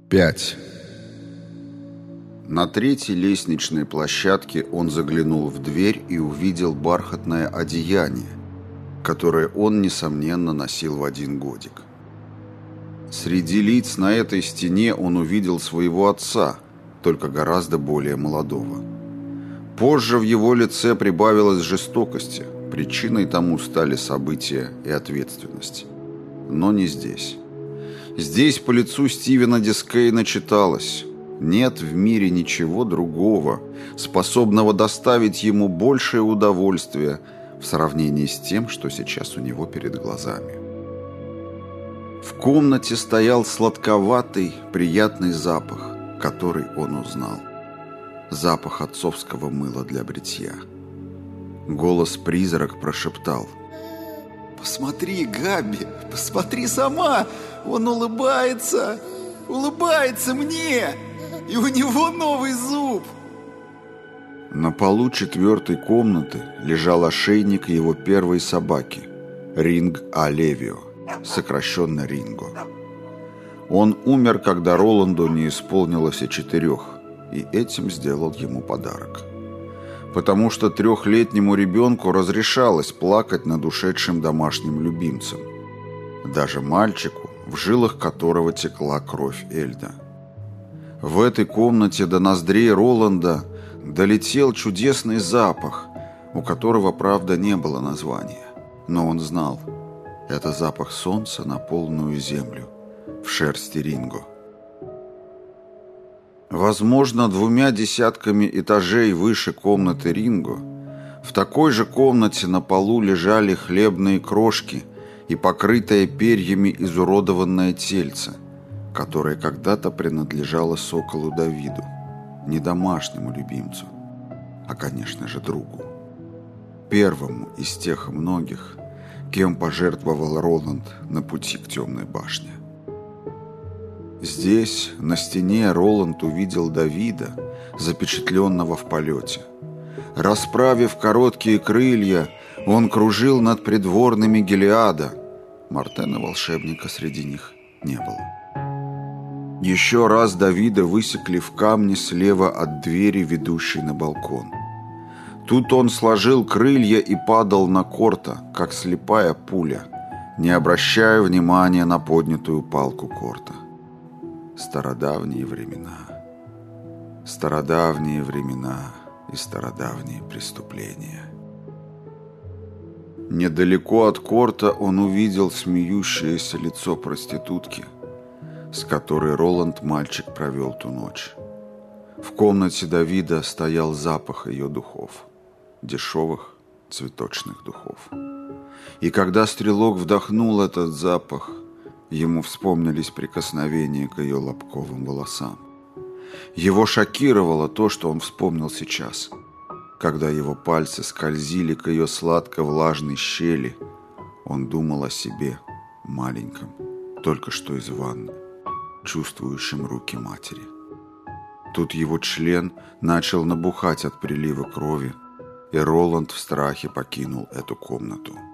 5. На третьей лестничной площадке он заглянул в дверь и увидел бархатное одеяние, которое он, несомненно, носил в 1 годик. Среди лиц на этой стене он увидел своего отца, только гораздо более молодого. Позже в его лице прибавилось жестокости, причиной тому стали события и ответственность. Но не здесь. Здесь по лицу Стивена Дискейна читалось: нет в мире ничего другого, способного доставить ему большее удовольствие в сравнении с тем, что сейчас у него перед глазами. В комнате стоял сладковатый, приятный запах, который он узнал. Запах отцовского мыла для бритья. Голос-призрак прошептал: «Посмотри, Габи, посмотри сама! Он улыбается! Улыбается мне! И у него новый зуб!» На полу 4-й комнаты лежал ошейник его первой собаки, Ринг Алевио, сокращенно Ринго. Он умер, когда Роланду не исполнилось и 4, и этим сделал ему подарок. Потому что 3-летнему ребенку разрешалось плакать над ушедшим домашним любимцем, даже мальчику, в жилах которого текла кровь Эльда. В этой комнате до ноздрей Роланда долетел чудесный запах, у которого, правда, не было названия, но он знал – это запах солнца на полную землю, в шерсти Ринго. Возможно, 2 десятками этажей выше комнаты Ринго, в такой же комнате на полу лежали хлебные крошки и покрытое перьями изуродованное тельце, которое когда-то принадлежало соколу Давиду, не домашнему любимцу, а, конечно же, другу. Первому из тех многих, кем пожертвовал Роланд на пути к темной башне. Здесь, на стене, Роланд увидел Давида, запечатленного в полете. Расправив короткие крылья, он кружил над придворными Гилеада. Мартена-волшебника среди них не было. Еще раз Давида высекли в камне слева от двери, ведущей на балкон. Тут он сложил крылья и падал на Корта, как слепая пуля, не обращая внимания на поднятую палку Корта. Стародавние времена и стародавние преступления. Недалеко от Корта он увидел смеющееся лицо проститутки, с которой Роланд мальчик провел ту ночь. В комнате Давида стоял запах ее духов, дешевых цветочных духов. И когда стрелок вдохнул этот запах, ему вспомнились прикосновения к ее лобковым волосам. Его шокировало то, что он вспомнил сейчас, когда его пальцы скользили к ее сладко-влажной щели. Он думал о себе, маленьком, только что из ванны, чувствующем руки матери. Тут его член начал набухать от прилива крови, и Роланд в страхе покинул эту комнату.